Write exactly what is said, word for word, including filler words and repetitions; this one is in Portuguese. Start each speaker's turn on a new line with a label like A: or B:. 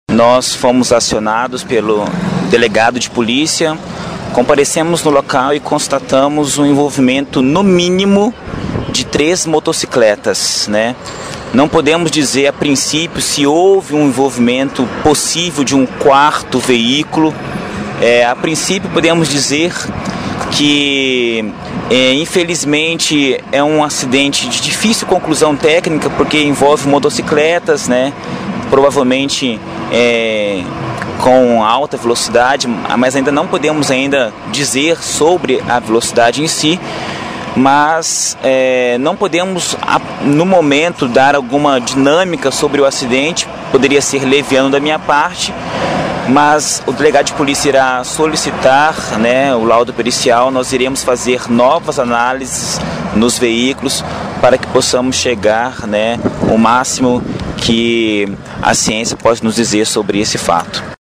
A: Nós fomos acionados pelo delegado de polícia, comparecemos no local e constatamos o envolvimento, no mínimo, de três motocicletas, né? Não podemos dizer a princípio se houve um envolvimento possível de um quarto veículo. É, a princípio podemos dizer que é, infelizmente é um acidente de difícil conclusão técnica, porque envolve motocicletas, né? Provavelmente é, com alta velocidade, mas ainda não podemos ainda dizer sobre a velocidade em si. Mas é, não podemos no momento dar alguma dinâmica sobre o acidente, poderia ser leviano da minha parte, mas o delegado de polícia irá solicitar, né, o laudo pericial. Nós iremos fazer novas análises nos veículos para que possamos chegar, né, o máximo que a ciência pode nos dizer sobre esse fato.